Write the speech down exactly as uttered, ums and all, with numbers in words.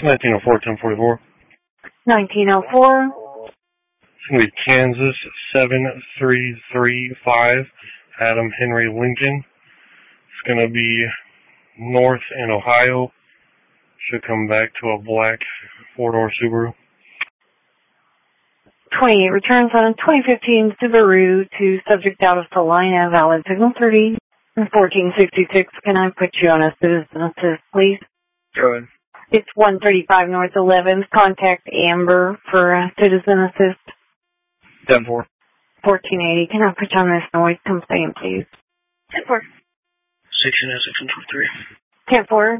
nineteen oh four, ten forty-four. nineteen oh four. It's going to be Kansas seven three three five, Adam Henry Lincoln. It's going to be north in Ohio. Should come back to a black four-door Subaru. twenty-eight returns on a twenty fifteen Subaru to subject out of Salina, valid signal thirty. fourteen sixty-six, can I put you on a citizen assist, please? Go ahead. It's one thirty-five North eleventh. Contact Amber for a citizen assist. ten four. fourteen eighty, can I put you on this noise complaint, please? ten four. sixteen oh six and twenty-three. ten four.